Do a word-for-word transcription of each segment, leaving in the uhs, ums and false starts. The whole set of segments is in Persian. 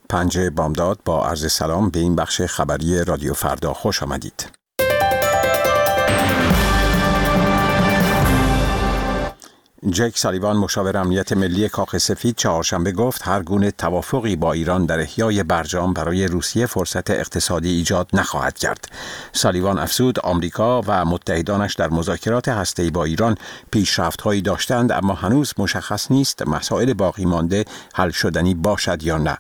پنج بامداد با عرض سلام به این بخش خبری رادیو فردا خوش آمدید. جک سالیوان مشاور امنیت ملی کاخ سفید چهارشنبه گفت هر گونه توافقی با ایران در احیای برجام برای روسیه فرصت اقتصادی ایجاد نخواهد کرد. سالیوان افزود آمریکا و متحدانش در مذاکرات هسته‌ای با ایران پیشرفت‌هایی داشتند، اما هنوز مشخص نیست مسائل باقی مانده حل شدنی باشد یا نه.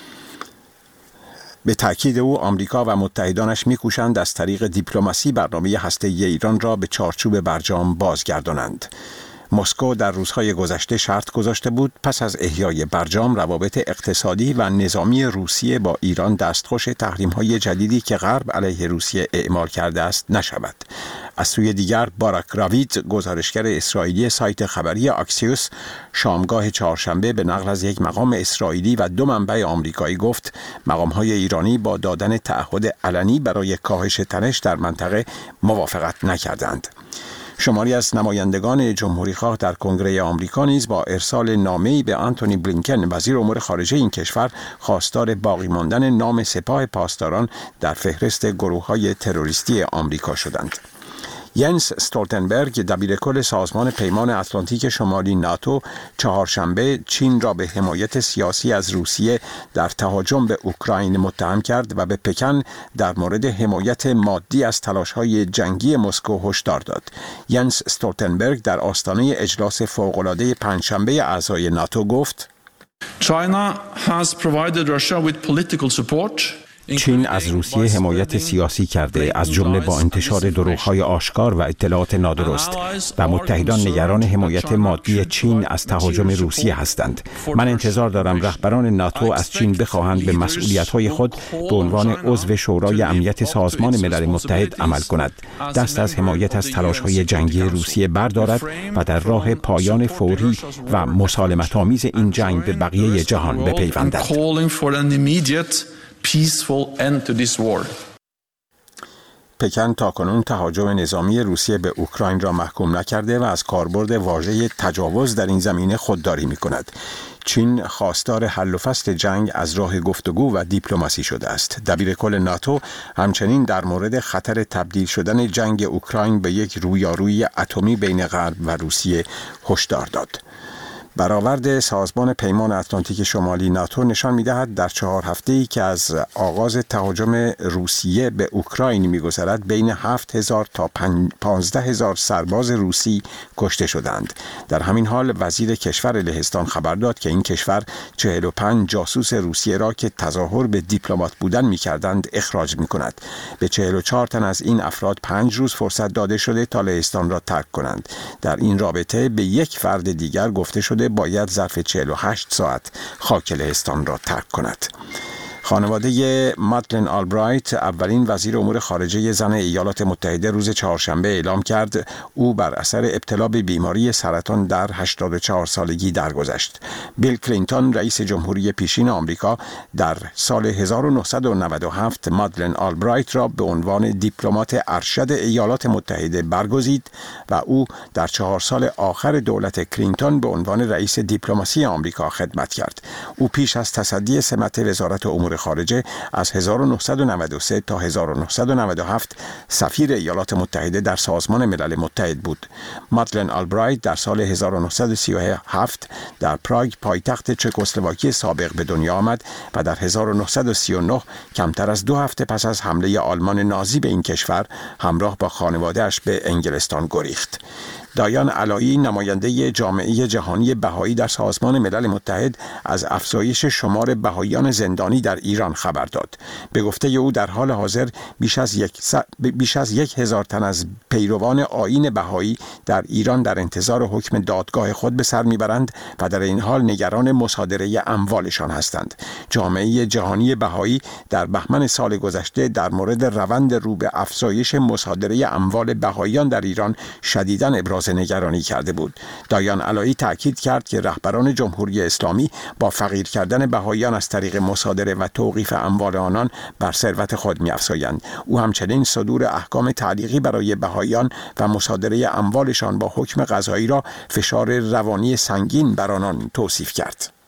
به تأکید او آمریکا و متحدانش می‌کوشند از طریق دیپلماسی برنامه هسته‌ای ایران را به چارچوب برجام بازگردانند. مسکو در روزهای گذشته شرط گذاشته بود پس از احیای برجام روابط اقتصادی و نظامی روسیه با ایران دستخوش تحریم‌های جدیدی که غرب علیه روسیه اعمال کرده است نشود. از سوی دیگر باراک راوید، گزارشگر اسرائیلی سایت خبری آکسیوس، شامگاه چهارشنبه به نقل از یک مقام اسرائیلی و دو منبع آمریکایی گفت مقام‌های ایرانی با دادن تعهد علنی برای کاهش تنش در منطقه موافقت نکردند. شماری از نمایندگان جمهوریخواه در کنگره آمریکا نیز با ارسال نامه‌ای به آنتونی بلینکن وزیر امور خارجه این کشور خواستار باقی ماندن نام سپاه پاسداران در فهرست گروه‌های تروریستی آمریکا شدند. ینس استولتنبرگ، دبیرکل سازمان پیمان اتلانتیک شمالی ناتو، چهارشنبه چین را به حمایت سیاسی از روسیه در تهاجم به اوکراین متهم کرد و به پکن در مورد حمایت مادی از تلاش‌های جنگی مسکو هشدار داد. ینس استولتنبرگ در آستانه اجلاس فوق‌العاده پنجشنبه اعضای ناتو گفت: China has provided Russia with political support. چین از روسیه حمایت سیاسی کرده، از جمله با انتشار دروغ‌های آشکار و اطلاعات نادرست، و متحدان نگران حمایت مادی چین از تهاجم روسیه هستند. من انتظار دارم رهبران ناتو از چین بخواهند به مسئولیت‌های خود به عنوان عضو شورای امنیت سازمان ملل متحد عمل کند، دست از حمایت از تلاش‌های جنگی روسیه بردارد و در راه پایان فوری و مسالمت‌آمیز این جنگ به بقیه جهان بپیوندد. peaceful end to this war. پکن تاکنون تهاجم نظامی روسیه به اوکراین را محکوم نکرده و از کاربرد واژه تجاوز در این زمینه خودداری می‌کند. چین خواستار حل و فصل جنگ از راه گفتگو و دیپلماسی شده است. دبیرکل ناتو همچنین در مورد خطر تبدیل شدن جنگ اوکراین به یک رویارویی اتمی بین غرب و روسیه هشدار داد. برآورد سازمان پیمان اتلانتیک شمالی ناتو نشان می‌دهد در چهار هفته‌ای که از آغاز تهاجم روسیه به اوکراین می‌گذرد بین هفت هزار تا پانزده هزار سرباز روسی کشته شدند. در همین حال وزیر کشور لهستان خبر داد که این کشور چهل و پنج جاسوس روسیه را که تظاهر به دیپلمات بودن می‌کردند اخراج می‌کند. به چهل و چهار تن از این افراد پنج روز فرصت داده شده تا لهستان را ترک کنند. در این رابطه به یک فرد دیگر گفته شده باید ظرف چهل و هشت ساعت خاک لهستان را ترک کند. خانواده مادلن آلبرایت، اولین وزیر امور خارجه زن ایالات متحده، روز چهارشنبه اعلام کرد او بر اثر ابتلا به بیماری سرطان در هشتاد و چهار سالگی درگذشت. بیل کلینتون، رئیس جمهوری پیشین آمریکا، در سال هزار و نهصد و نود و هفت مادلن آلبرایت را به عنوان دیپلمات ارشد ایالات متحده برگزید و او در چهار سال آخر دولت کلینتون به عنوان رئیس دیپلماسی آمریکا خدمت کرد. او پیش از تصدی سمت وزارت امور خارجه از هزار و نهصد و نود و سه تا هزار و نهصد و نود و هفت سفیر ایالات متحده در سازمان ملل متحد بود. مادلن آلبرایت در سال هزار و نهصد و سی و هفت در پراگ، پایتخت چکسلواکی سابق، به دنیا آمد و در هزار و نهصد و سی و نه کمتر از دو هفته پس از حمله آلمان نازی به این کشور همراه با خانواده‌اش به انگلستان گریخت. دایان علایی، نماینده جامعه جهانی بهایی در سازمان ملل متحد، از افزایش شمار بهاییان زندانی در ایران خبر داد. به گفته او در حال حاضر بیش از یک س... بیش از یک هزار تن از پیروان آیین بهایی در ایران در انتظار حکم دادگاه خود به سر میبرند و در این حال نگران مصادره اموالشان هستند. جامعه جهانی بهایی در بهمن سال گذشته در مورد روند رو به افزایش مصادره اموال بهاییان در ایران شدیداً ابراز نگرانی کرده بود. دایان علایی تأکید کرد که رهبران جمهوری اسلامی با فقیر کردن بهاییان از طریق مصادره و توقیف اموال آنان بر ثروت خود می‌افزایند. او همچنین صدور احکام تعلیقی برای بهاییان و مصادره اموالشان با حکم قضایی را فشار روانی سنگین بر آنان توصیف کرد.